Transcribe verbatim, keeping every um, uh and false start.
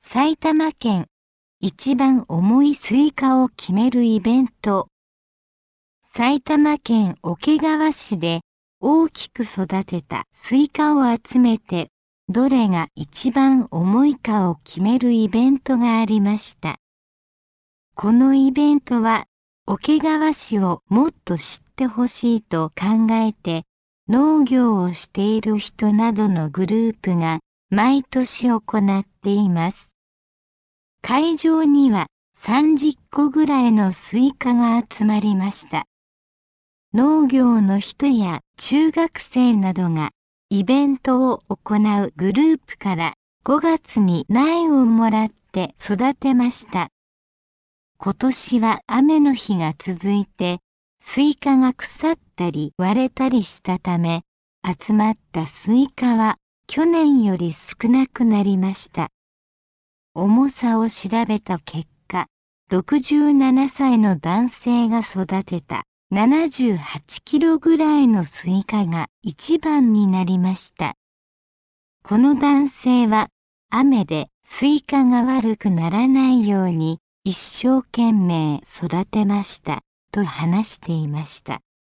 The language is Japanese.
埼玉県一番重いスイカを決めるイベント。埼玉県桶川市で大きく育てたスイカを集めて、どれが一番重いかを決めるイベントがありました。このイベントは桶川市をもっと知ってほしいと考えて、農業をしている人などのグループが毎年行っています。会場にはさんじゅっこぐらいのスイカが集まりました。農業の人や中学生などがイベントを行うグループからごがつに苗をもらって育てました。今年は雨の日が続いてスイカが腐ったり割れたりしたため、集まったスイカは去年より少なくなりました。重さを調べた結果、ろくじゅうななさいの男性が育てたななじゅうはちキロぐらいのスイカが一番になりました。この男性は雨でスイカが悪くならないように一生懸命育てましたと話していました。